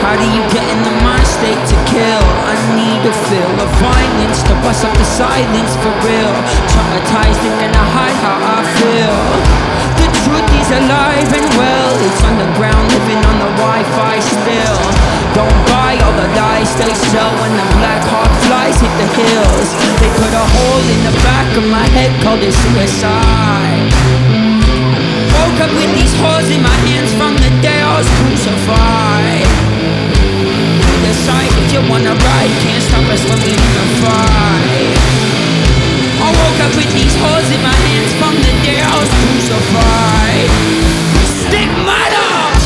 How do you get in the mind state to kill? I need a feel of violence to bust up the silence for real. Traumatized, thinking I hide how I feel. The truth is alive and well. It's underground, living on the Wi-Fi still. Don't buy all the lies they sell when the black hawk flies hit the hills. They put a hole in the back of my head, called it suicide. Woke up with these holes in my hands from the day I was crucified. Decide if you wanna ride, can't stop us when we unify. I woke up with these holes in my hands from the day I was crucified. Stigmata!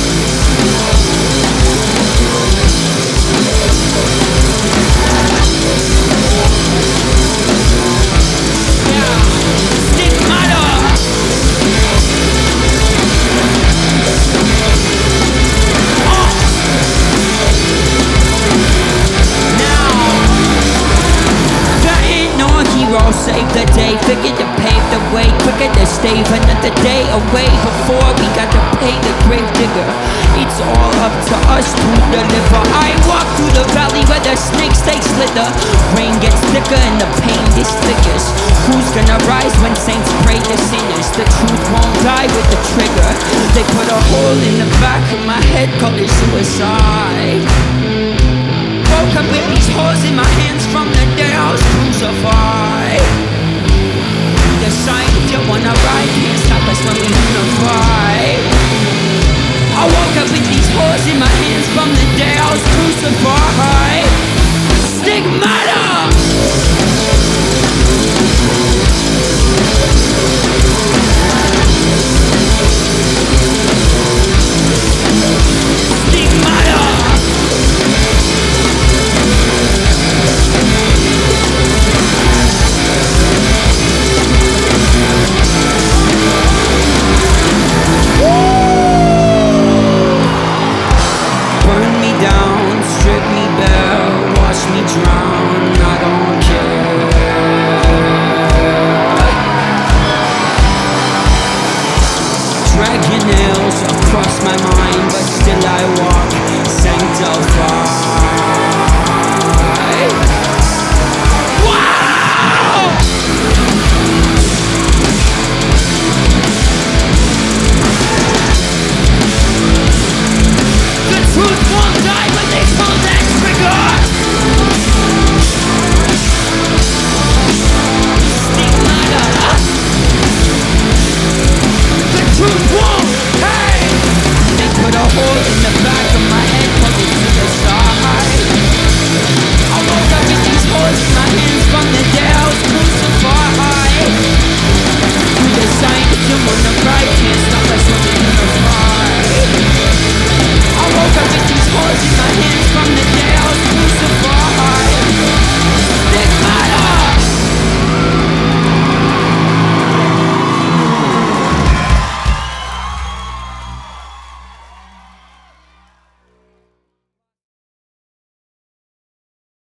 Save the day, figured to pave the way, quicker to stave another day away before we got to pay the grave digger. It's all up to us to deliver. I walk through the valley where the snakes they slither. Rain gets thicker and the pain disfigures. Who's gonna rise when saints pray to sinners? The truth won't die with the trigger. They put a hole in the back of my head, called it suicide. Woke up with these holes in my hands from the day I was crucified. Decide if you wanna ride, can't stop us when we unify. I woke up with these holes in my hands from the day I was crucified. Stigmata! Drag your nails across my mind, but still I walk.